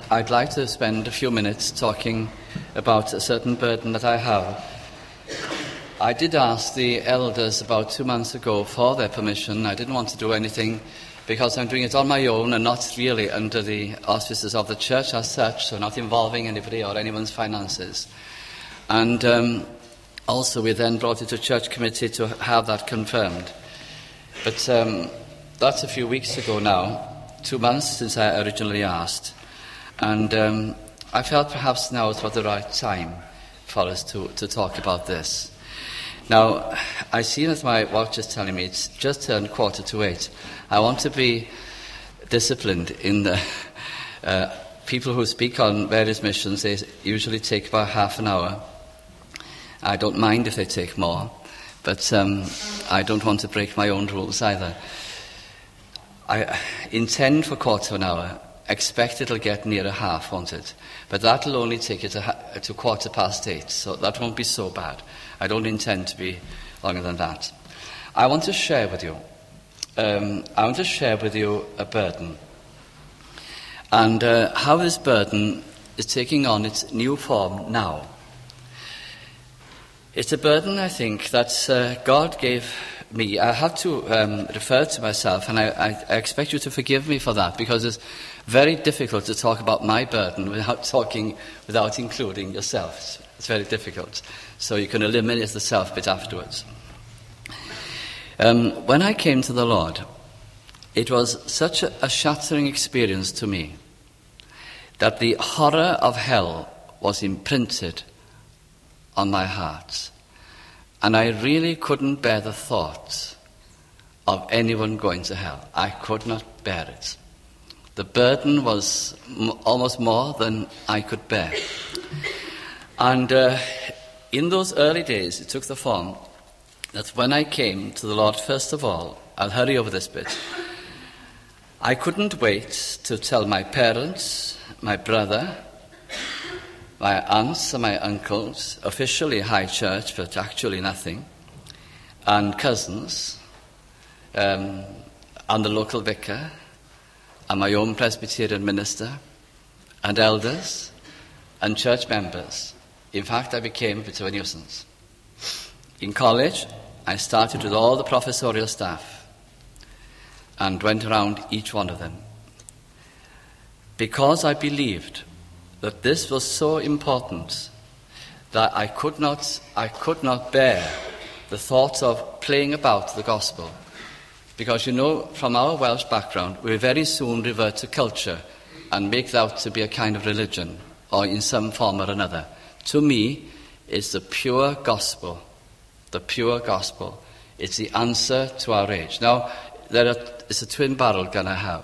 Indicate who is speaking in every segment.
Speaker 1: I'd like to spend a few minutes talking about a certain burden that I have. I did ask the elders about 2 months ago for their permission. I didn't want to do anything because I'm doing it on my own and not really under the auspices of the church as such, so not involving anybody or anyone's finances. And also we then brought it to church committee to have that confirmed. But that's a few weeks ago now, 2 months since I originally asked. And I felt perhaps now is the right time for us to talk about this. Now, I see that my watch is telling me it's just turned 7:45. I want to be disciplined in the people who speak on various missions. They usually take about half an hour. I don't mind if they take more, but I don't want to break my own rules either. I intend for 1/4 expect it'll get near a half, won't it? But that'll only take it to 8:15, so that won't be so bad. I don't intend to be longer than that. I want to share with you a burden, and how this burden is taking on its new form now. It's a burden, I think, that God gave me. I have to refer to myself, and I expect you to forgive me for that, because it's very difficult to talk about my burden without including yourself. It's very difficult. So you can eliminate the self bit afterwards. When I came to the Lord, it was such a shattering experience to me that the horror of hell was imprinted on my heart. And I really couldn't bear the thought of anyone going to hell. I could not bear it. The burden was almost more than I could bear. And in those early days, it took the form that when I came to the Lord, first of all, I'll hurry over this bit, I couldn't wait to tell my parents, my brother, my aunts and my uncles, officially high church, but actually nothing, and cousins, and the local vicar, and my own Presbyterian minister, and elders, and church members. In fact, I became a bit of a nuisance. In college, I started with all the professorial staff and went around each one of them, because I believed that this was so important that I could not bear the thought of playing about the gospel. Because, from our Welsh background, we very soon revert to culture and make that out to be a kind of religion, or in some form or another. To me, it's the pure gospel. The pure gospel. It's the answer to our age. Now, it's a twin-barrel gun I have.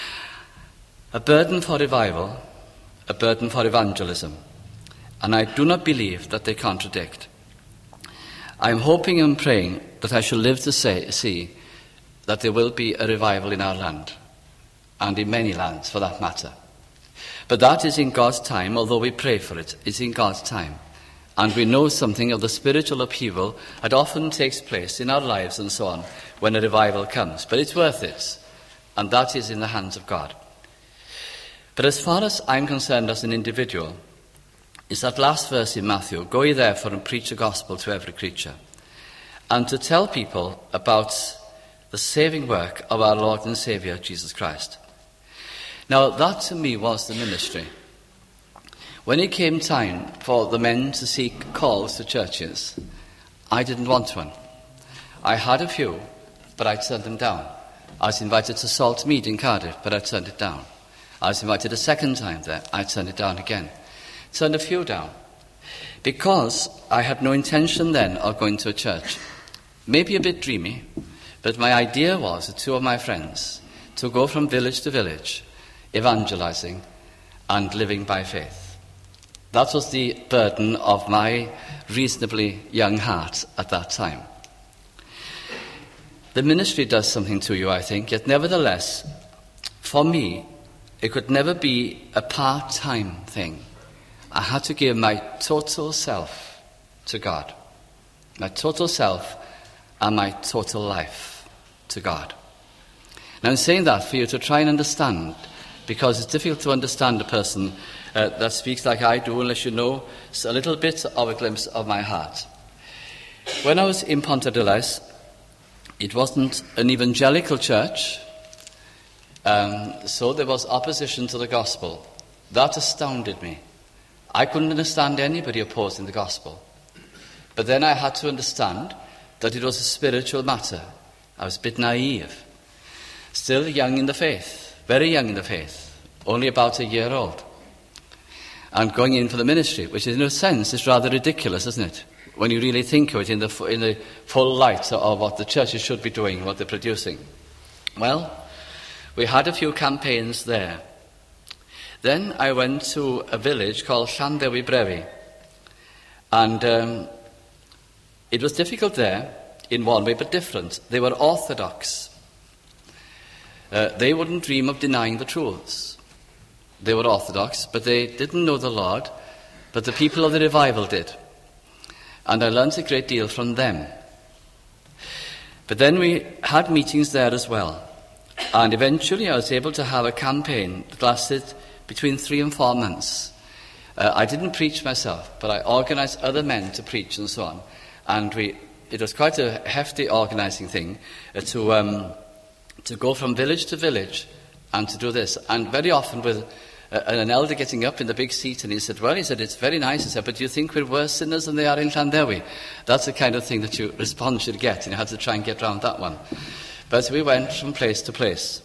Speaker 1: A burden for revival, a burden for evangelism. And I do not believe that they contradict. I'm hoping and praying that I shall live to see that there will be a revival in our land, and in many lands for that matter. But that is in God's time, although we pray for it. It's in God's time. And we know something of the spiritual upheaval that often takes place in our lives and so on when a revival comes. But it's worth it, and that is in the hands of God. But as far as I'm concerned as an individual, it's that last verse in Matthew, "Go ye therefore and preach the gospel to every creature," and to tell people about the saving work of our Lord and Saviour, Jesus Christ. Now, that to me was the ministry. When it came time for the men to seek calls to churches, I didn't want one. I had a few, but I turned them down. I was invited to Salt Mead in Cardiff, but I turned it down. I was invited a second time there. I turned it down again. Turned a few down. Because I had no intention then of going to a church. Maybe a bit dreamy, but my idea was, with 2 of my friends, to go from village to village, evangelizing and living by faith. That was the burden of my reasonably young heart at that time. The ministry does something to you, I think, yet nevertheless, for me, it could never be a part-time thing. I had to give my total self to God. My total self and my total life to God. Now, I'm saying that for you to try and understand because it's difficult to understand a person that speaks like I do unless you know a little bit of a glimpse of my heart. When I was in Pontarddulais, it wasn't an evangelical church, so there was opposition to the gospel. That astounded me. I couldn't understand anybody opposing the gospel. But then I had to understand that it was a spiritual matter. I was a bit naive. Still young in the faith, very young in the faith, only about a year old. And going in for the ministry, which in a sense is rather ridiculous, isn't it? When you really think of it in the full light of what the churches should be doing, what they're producing. Well, we had a few campaigns there. Then I went to a village called Llandewi Brefi. And it was difficult there in one way, but different. They were orthodox. They wouldn't dream of denying the truths. They were orthodox, but they didn't know the Lord, but the people of the revival did. And I learned a great deal from them. But then we had meetings there as well. And eventually I was able to have a campaign that lasted between 3 and 4 months. I didn't preach myself, but I organised other men to preach and so on. And it was quite a hefty organising thing to go from village to village and to do this. And very often with an elder getting up in the big seat, and he said, it's very nice. He said, but do you think we're worse sinners than they are in Llandewi? That's the kind of thing that you response should get, and you had to try and get around that one. But we went from place to place.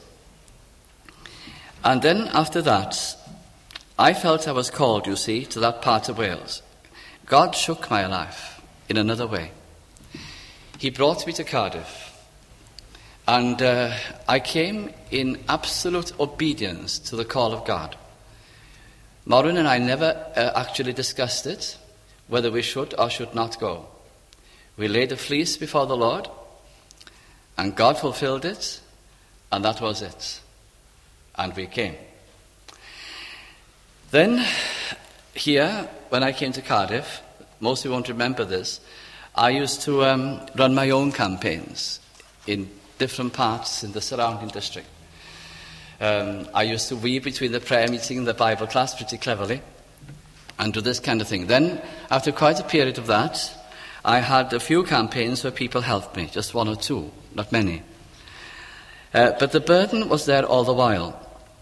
Speaker 1: And then after that, I felt I was called, you see, to that part of Wales. God shook my life in another way. He brought me to Cardiff. And I came in absolute obedience to the call of God. Maureen and I never actually discussed it, whether we should or should not go. We laid a fleece before the Lord, and God fulfilled it, and that was it. And we came. Then, here, when I came to Cardiff, most of you won't remember this, I used to run my own campaigns in different parts in the surrounding district. I used to weave between the prayer meeting and the Bible class pretty cleverly and do this kind of thing. Then, after quite a period of that, I had a few campaigns where people helped me, just 1 or 2, not many. But the burden was there all the while.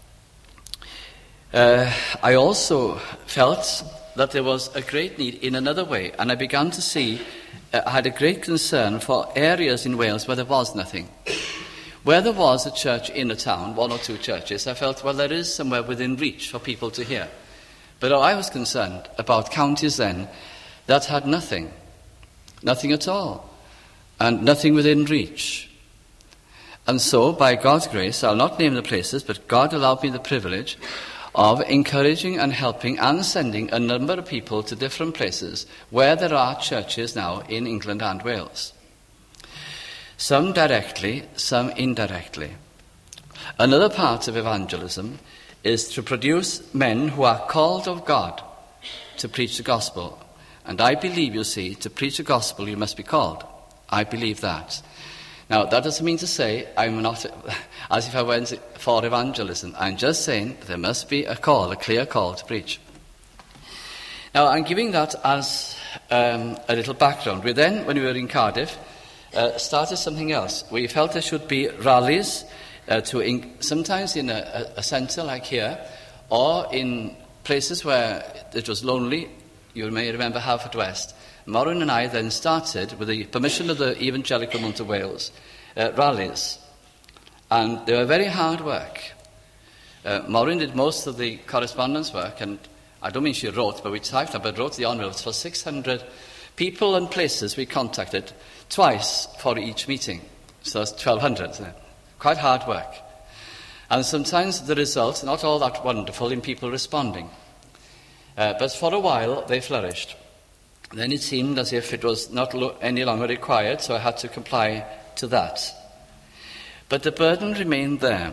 Speaker 1: I also felt that there was a great need in another way, and I began to see, I had a great concern for areas in Wales where there was nothing. Where there was a church in a town, 1 or 2 churches, I felt, well, there is somewhere within reach for people to hear. But I was concerned about counties then that had nothing at all, and nothing within reach. And so, by God's grace, I'll not name the places, but God allowed me the privilege of encouraging and helping and sending a number of people to different places where there are churches now in England and Wales. Some directly, some indirectly. Another part of evangelism is to produce men who are called of God to preach the gospel. And I believe, you see, to preach the gospel you must be called. I believe that. Now, that doesn't mean to say I'm not as if I went for evangelism. I'm just saying there must be a call, a clear call to preach. Now, I'm giving that as a little background. We then, when we were in Cardiff, started something else. We felt there should be rallies, sometimes in a centre like here, or in places where it was lonely. You may remember Haverfordwest. Maureen and I then started, with the permission of the Evangelical Mount of Wales, rallies. And they were very hard work. Maureen did most of the correspondence work, and I don't mean she wrote, but we typed up, but wrote the envelopes for 600 people and places we contacted twice for each meeting. So that's 1,200, isn't it? Quite hard work. And sometimes the results are not all that wonderful in people responding. But for a while, they flourished. Then it seemed as if it was not any longer required, so I had to comply to that. But the burden remained there.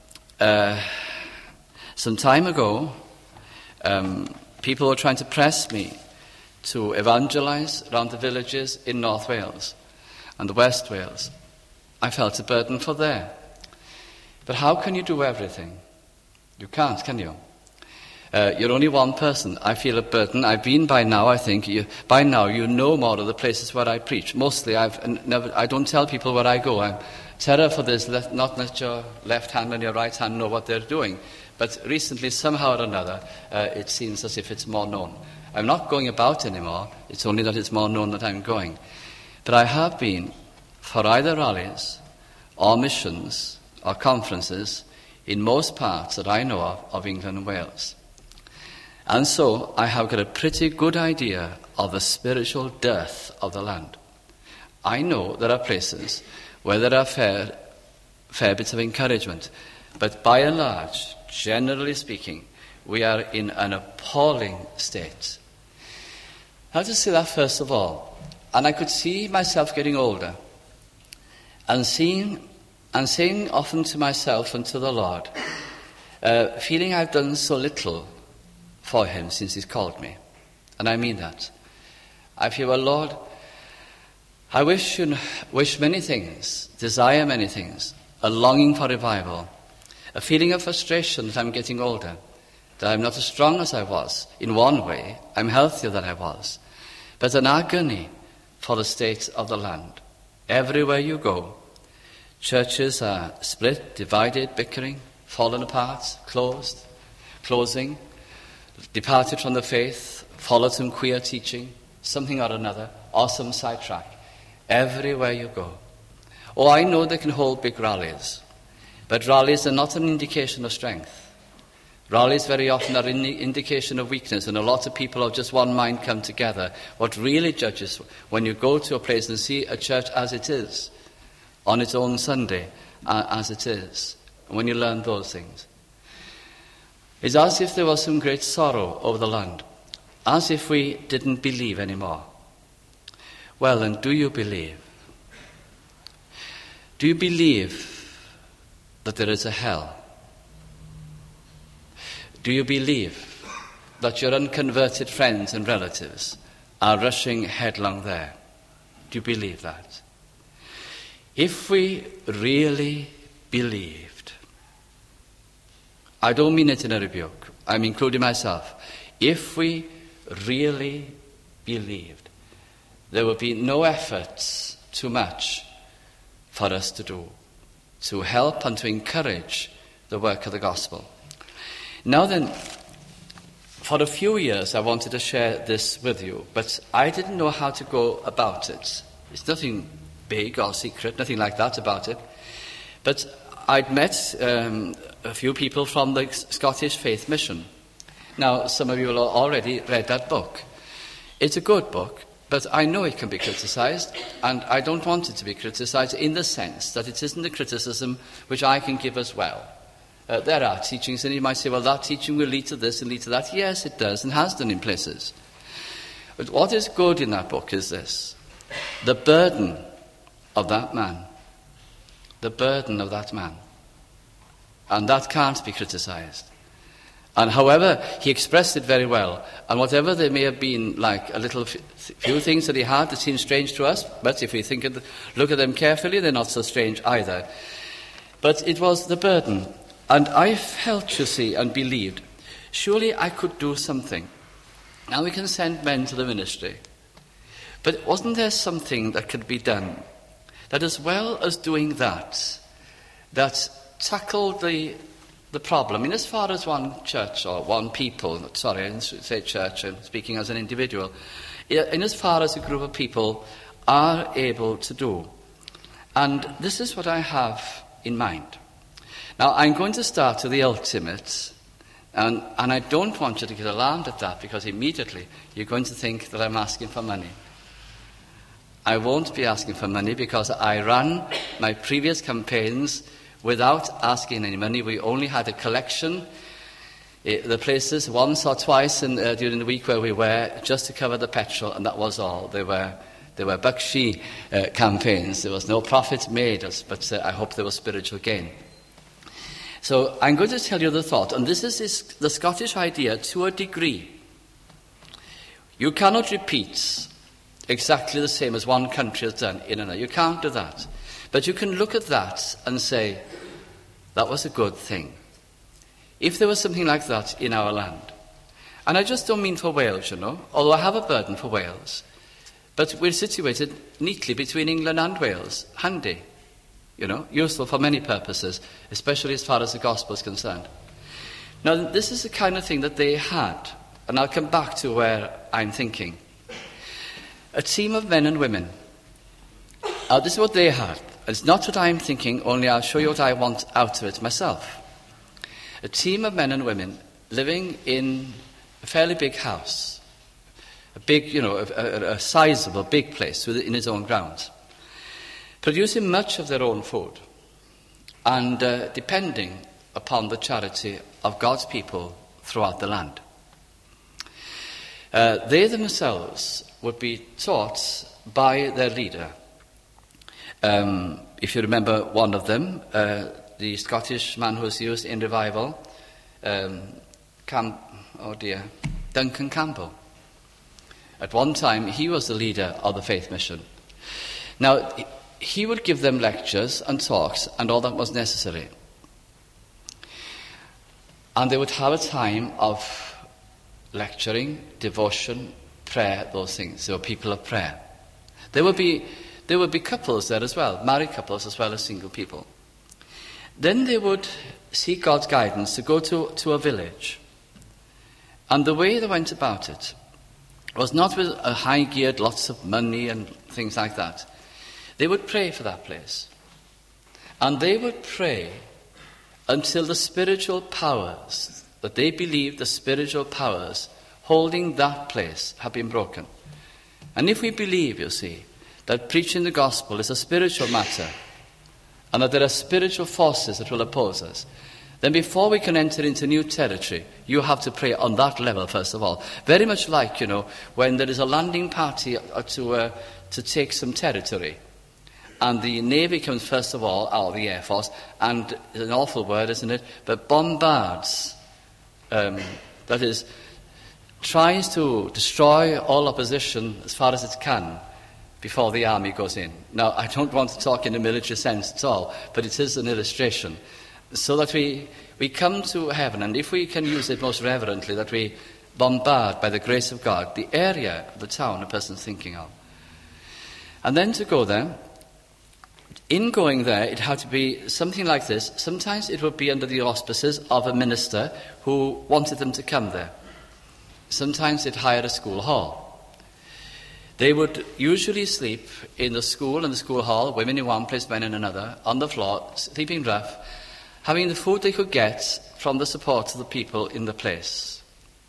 Speaker 1: Some time ago, people were trying to press me to evangelise around the villages in North Wales and the West Wales. I felt a burden for there. But how can you do everything? You can't, can you? You're only one person. I feel a burden. I've been by now, I think. By now, you know more of the places where I preach. Mostly, I don't tell people where I go. I'm terror for this, not let your left hand and your right hand know what they're doing. But recently, somehow or another, it seems as if it's more known. I'm not going about anymore. It's only that it's more known that I'm going. But I have been for either rallies or missions or conferences in most parts that I know of England and Wales. And so I have got a pretty good idea of the spiritual dearth of the land. I know there are places where there are fair bits of encouragement, but by and large, generally speaking, we are in an appalling state. I have to say that first of all. And I could see myself getting older and saying often to myself and to the Lord, feeling I've done so little for him since he's called me. And I mean that. I feel, well, Lord, I wish many things, desire many things, a longing for revival, a feeling of frustration that I'm getting older, that I'm not as strong as I was. In one way, I'm healthier than I was. But an agony for the state of the land. Everywhere you go, churches are split, divided, bickering, fallen apart, closing, departed from the faith, followed some queer teaching, something or another, or some sidetrack. Everywhere you go. Oh, I know they can hold big rallies, but rallies are not an indication of strength. Rallies very often are an indication of weakness, and a lot of people of just one mind come together. What really judges when you go to a place and see a church as it is, on its own Sunday, as it is, and when you learn those things, it's as if there was some great sorrow over the land, as if we didn't believe anymore. Well, and do you believe? Do you believe that there is a hell? Do you believe that your unconverted friends and relatives are rushing headlong there? Do you believe that? If we really believed, I don't mean it in a rebuke, I'm including myself. If we really believed, there would be no efforts too much for us to do, to help and to encourage the work of the gospel. Now then, for a few years I wanted to share this with you, but I didn't know how to go about it. It's nothing big or secret, nothing like that about it. But I'd met a few people from the Scottish Faith Mission. Now, some of you will already read that book. It's a good book, but I know it can be criticised, and I don't want it to be criticised in the sense that it isn't a criticism which I can give as well. There are teachings, and you might say, well, that teaching will lead to this and lead to that. Yes, it does, and has done in places. But what is good in that book is this: the burden of that man. The burden of that man. And that can't be criticised. And however, he expressed it very well. And whatever there may have been, like a little few things that he had that seem strange to us, but if we look at them carefully, they're not so strange either. But it was the burden. And I felt, you see, and believed, surely I could do something. Now we can send men to the ministry. But wasn't there something that could be done that, as well as doing that tackled the problem? I mean, as far as one church or one people, sorry, I didn't say church, I'm speaking as an individual, in as far as a group of people are able to do. And this is what I have in mind. Now, I'm going to start with the ultimate, and I don't want you to get alarmed at that, because immediately you're going to think that I'm asking for money. I won't be asking for money, because I ran my previous campaigns without asking any money. We only had a collection, the places once or twice during the week where we were, just to cover the petrol, and that was all. They were Bakshi campaigns. There was no profit made, but I hope there was spiritual gain. So I'm going to tell you the thought, and this is the Scottish idea to a degree. You cannot repeat exactly the same as one country has done in another. You can't do that. But you can look at that and say, that was a good thing. if there was something like that in our land. And I just don't mean for Wales, although I have a burden for Wales. But we're situated neatly between England and Wales, handy, useful for many purposes, especially as far as the gospel is concerned. Now, this is the kind of thing that they had, and I'll come back to where I'm thinking. A team of men and women. This is what they had. It's not what I'm thinking, only I'll show you what I want out of it myself. A team of men and women living in a fairly big house, a big, a sizable, big place in its own grounds, producing much of their own food and depending upon the charity of God's people throughout the land. They themselves would be taught by their leader. If you remember one of them, the Scottish man who was used in revival, Duncan Campbell. At one time, he was the leader of the Faith Mission. Now, he would give them lectures and talks and all that was necessary. And they would have a time of lecturing, devotion, prayer, those things. They were people of prayer. There would be couples there as well, married couples as well as single people. Then they would seek God's guidance to go to a village. And the way they went about it was not with a high-geared, lots of money and things like that. They would pray for that place. And they would pray until the spiritual powers, that they believed the spiritual powers holding that place have been broken. And if we believe, you see, that preaching the gospel is a spiritual matter, and that there are spiritual forces that will oppose us, then before we can enter into new territory, you have to pray on that level first of all. Very much like, when there is a landing party to take some territory, and the Navy comes first of all, or the Air Force, and it's an awful word, isn't it, but bombards, that is, tries to destroy all opposition as far as it can before the army goes in. Now, I don't want to talk in a military sense at all, but it is an illustration. So that we come to heaven, and if we can use it most reverently, that we bombard, by the grace of God, the area of the town a person's thinking of. And then to go there, in going there, it had to be something like this. Sometimes it would be under the auspices of a minister who wanted them to come there. Sometimes they'd hire a school hall. They would usually sleep in the school and the school hall, women in one place, men in another, on the floor, sleeping rough, having the food they could get from the support of the people in the place.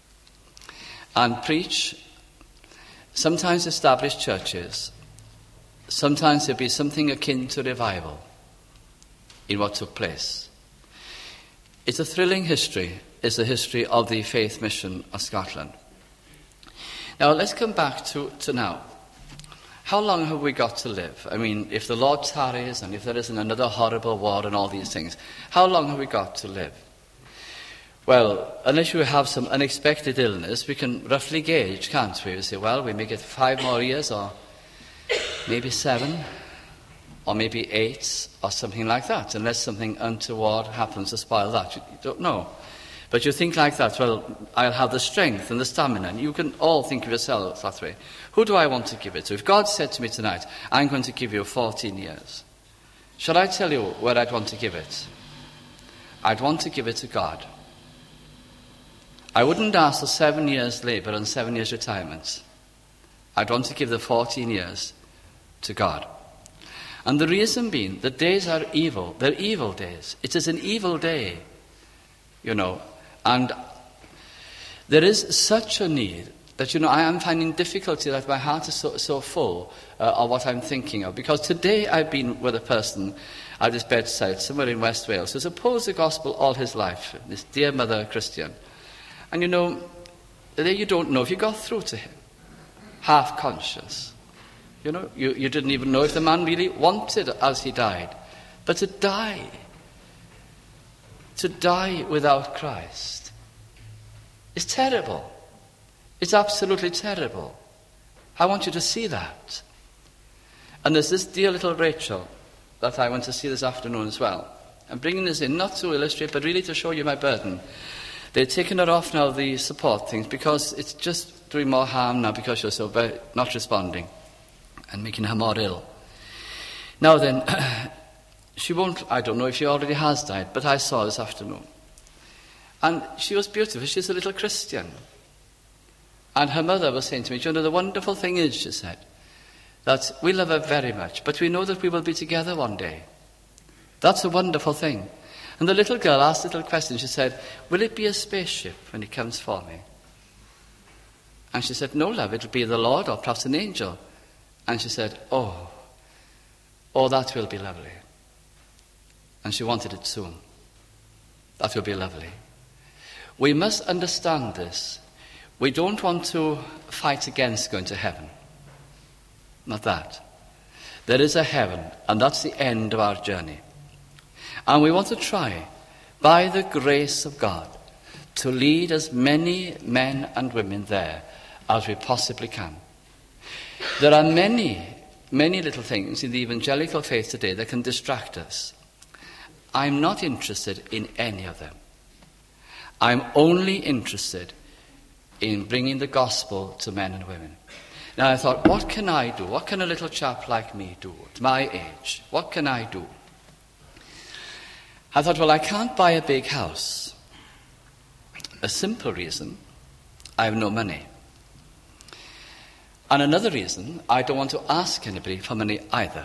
Speaker 1: And preach, sometimes establish churches. Sometimes there'd be something akin to revival in what took place. It's a thrilling history. It's the history of the Faith Mission of Scotland. Now, let's come back to now. How long have we got to live? I mean, if the Lord tarries and if there isn't another horrible war and all these things, how long have we got to live? Well, unless you have some unexpected illness, we can roughly gauge, can't we? We say, well, we may get 5 more years, or maybe 7, or maybe 8, or something like that, unless something untoward happens to spoil that. You don't know. But you think like that, well, I'll have the strength and the stamina, and you can all think of yourselves that way. Who do I want to give it to? If God said to me tonight, I'm going to give you 14 years, shall I tell you where I'd want to give it? I'd want to give it to God. I wouldn't ask for 7 years labour and 7 years retirement. I'd want to give the 14 years to God. And the reason being, the days are evil. They're evil days. It is an evil day, and there is such a need that, I am finding difficulty that my heart is so full of what I'm thinking of. Because today I've been with a person at his bedside somewhere in West Wales who's opposed the gospel all his life, this dear mother Christian. And there you don't know if you got through to him, half conscious. You didn't even know if the man really wanted as he died. But to die without Christ is terrible. It's absolutely terrible. I want you to see that. And there's this dear little Rachel that I went to see this afternoon as well. I'm bringing this in not to illustrate, but really to show you my burden. They're taking her off now, the support things, because it's just doing more harm now because you're so not responding and making her more ill. Now then, she won't, I don't know if she already has died, but I saw this afternoon. And she was beautiful. She's a little Christian. And her mother was saying to me, "Do you know, the wonderful thing is," she said, "that we love her very much, but we know that we will be together one day. That's a wonderful thing." And the little girl asked a little question. She said, "Will it be a spaceship when he comes for me?" And she said, "No, love, it'll be the Lord or perhaps an angel." And she said, oh, that will be lovely." And she wanted it soon. That will be lovely. We must understand this. We don't want to fight against going to heaven. Not that. There is a heaven, and that's the end of our journey. And we want to try, by the grace of God, to lead as many men and women there as we possibly can. There are many, many little things in the evangelical faith today that can distract us. I'm not interested in any of them. I'm only interested in bringing the gospel to men and women. Now I thought, what can I do? What can a little chap like me do at my age? What can I do? I thought, well, I can't buy a big house. A simple reason, I have no money. And another reason, I don't want to ask anybody for money either.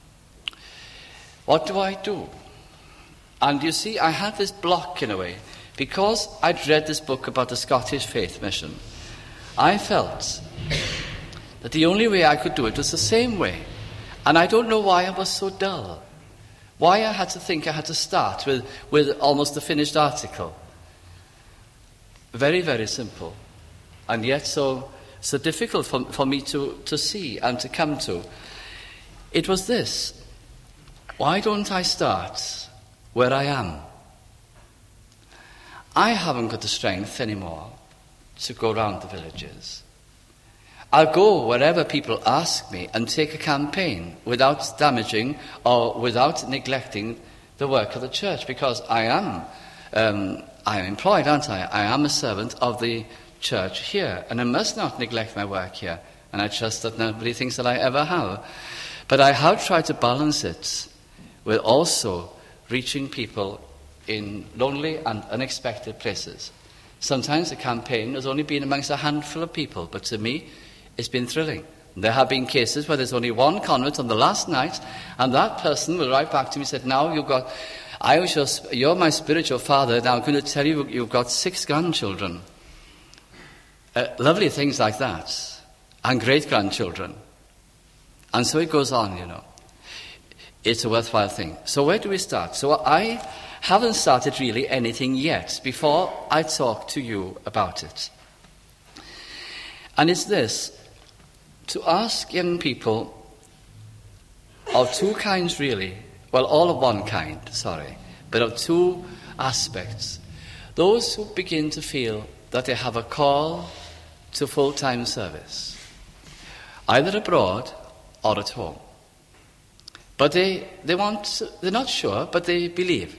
Speaker 1: What do I do? And you see, I had this block in a way. Because I'd read this book about the Scottish Faith Mission, I felt that the only way I could do it was the same way. And I don't know why I was so dull. Why I had to think I had to start with almost a finished article. Very, very simple. And yet so difficult for me to see and to come to. It was this. Why don't I start where I am? I haven't got the strength anymore to go around the villages. I'll go wherever people ask me and take a campaign without damaging or without neglecting the work of the church, because I am employed, aren't I? I am a servant of the church here, and I must not neglect my work here, and I trust that nobody thinks that I ever have. But I have tried to balance it with also reaching people in lonely and unexpected places. Sometimes the campaign has only been amongst a handful of people, but to me, it's been thrilling. There have been cases where there's only one convert on the last night, and that person will write back to me and said, "Now you're my spiritual father, now I'm going to tell you you've got 6 grandchildren." Lovely things like that, and great-grandchildren. And so it goes on, you know. It's a worthwhile thing. So where do we start? So I haven't started really anything yet before I talk to you about it. And it's this, to ask young people of two kinds really, well, all of one kind, but of two aspects. Those who begin to feel that they have a call to full-time service, either abroad or at home. But they're not sure, but they believe.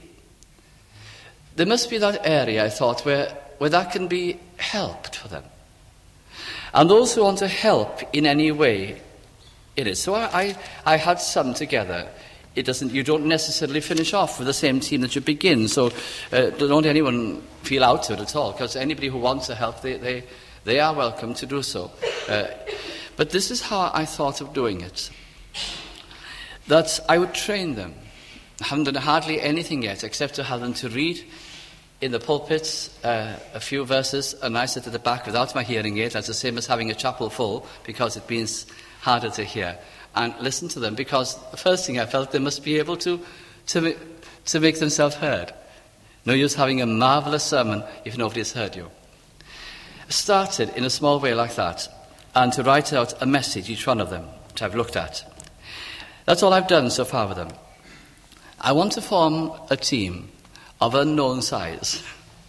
Speaker 1: There must be that area, I thought, where that can be helped for them. And those who want to help in any way, it is. So I had some together. You don't necessarily finish off with the same team that you begin. So don't anyone feel out to it at all, because anybody who wants to help, they are welcome to do so. But this is how I thought of doing it. That I would train them. I haven't done hardly anything yet except to have them to read in the pulpit a few verses, and I sit at the back without my hearing aid. That's the same as having a chapel full, because it means harder to hear, and listen to them, because the first thing I felt, they must be able to make themselves heard. No use having a marvellous sermon if nobody's heard you. I started in a small way like that, and to write out a message, each one of them, which I've looked at. That's all I've done so far with them. I want to form a team of unknown size,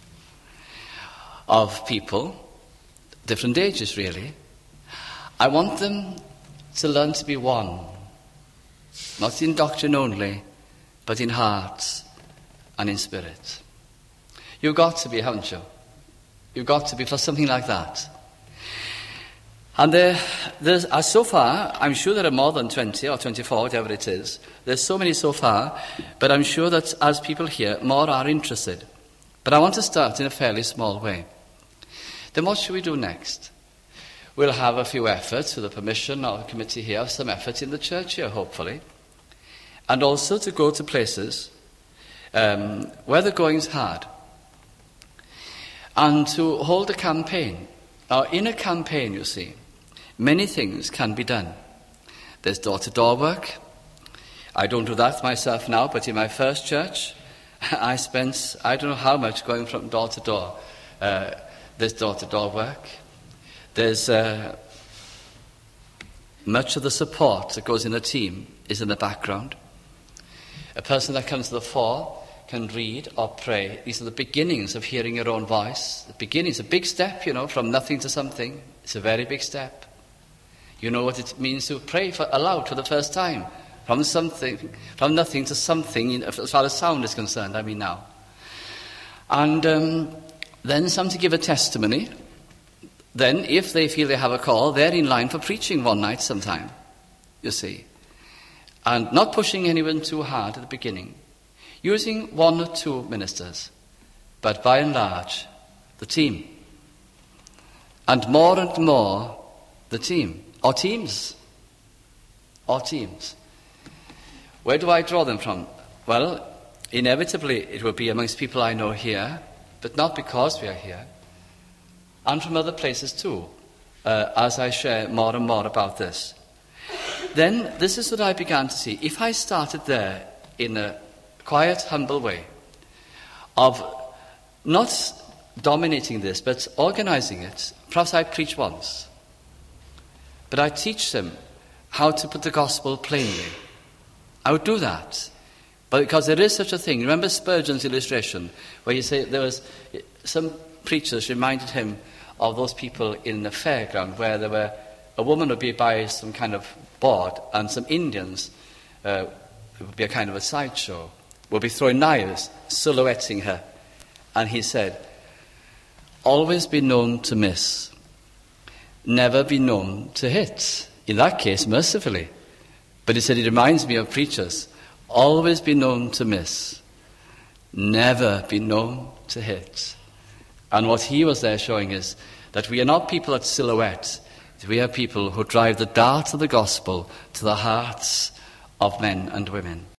Speaker 1: of people, different ages really. I want them to learn to be one, not in doctrine only, but in heart and in spirit. You've got to be, haven't you? You've got to be for something like that. And there's so far, I'm sure there are more than 20 or 24, whatever it is. There's so many so far, but I'm sure that as people here, more are interested. But I want to start in a fairly small way. Then what should we do next? We'll have a few efforts, with the permission of the committee here, some efforts in the church here, hopefully. And also to go to places where the going's hard. And to hold a campaign. Now, in a campaign, you see, many things can be done. There's door-to-door work. I don't do that myself now, but in my first church, I spent, I don't know how much going from door to door. There's door-to-door work. There's much of the support that goes in a team is in the background. A person that comes to the fore can read or pray. These are the beginnings of hearing your own voice. The beginnings, a big step, from nothing to something. It's a very big step. You know what it means to pray aloud for the first time. From nothing to something, as far as sound is concerned, I mean now. And then some to give a testimony. Then, if they feel they have a call, they're in line for preaching one night sometime, you see. And not pushing anyone too hard at the beginning. Using one or two ministers, but by and large, the team. And more, the team. Or teams. Where do I draw them from? Well, inevitably it will be amongst people I know here, but not because we are here. And from other places too, as I share more and more about this. Then, this is what I began to see. If I started there in a quiet, humble way, of not dominating this, but organizing it, perhaps I preach once. But I teach them how to put the gospel plainly. I would do that. But because there is such a thing. Remember Spurgeon's illustration, where you say there was some preachers reminded him of those people in the fairground where there were a woman would be by some kind of board and some Indians, it would be a kind of a sideshow, would be throwing knives, silhouetting her. And he said, always be known to miss, never be known to hit. In that case, mercifully. But he said, it reminds me of preachers. Always be known to miss, never be known to hit. And what he was there showing is that we are not people that silhouette. We are people who drive the dart of the gospel to the hearts of men and women.